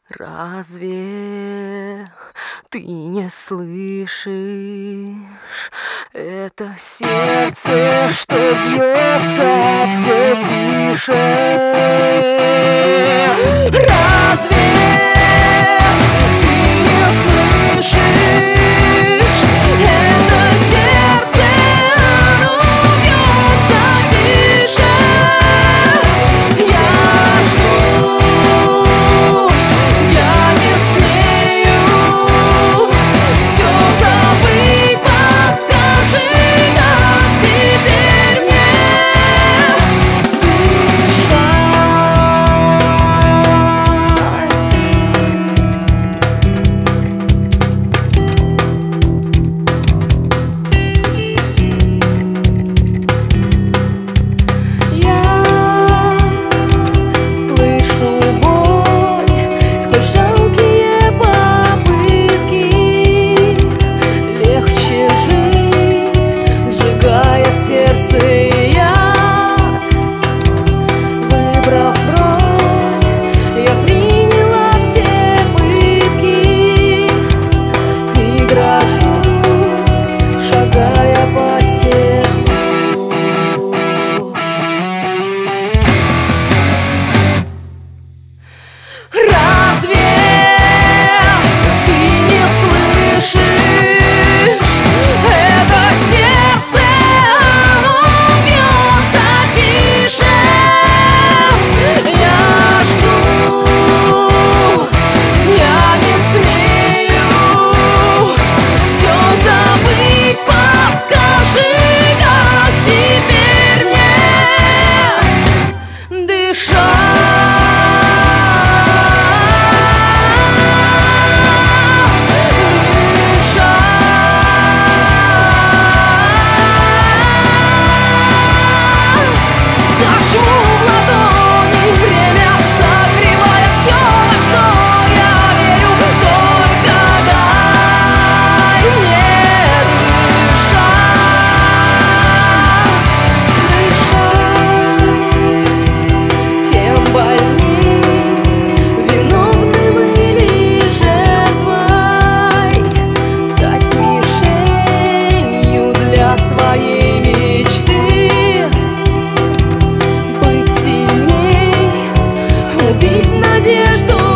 Разве ты не слышишь это сердце, что бьется все тише? Разве ты не слышишь это сердце, оно бьется тише? Я жду, я не смею все забыть, подскажи, как теперь мне дышать? Я слышу боль сквозь жалкие попытки. Легче жить, сжигая в сердце яд. Выбрав роль, я приняла все пытки и дрожу, шагая по стеклу. Разве ты не слышишь это сердце, оно бьется тише? Я жду, я не смею все забыть, подскажи, как теперь мне дышать? Сожму в ладони время, согревая все, во что я верю. Только дай мне дышать. Кем больней, виновным или жертвой, стать мишенью для своей мечты. Быть сильней, убить надежду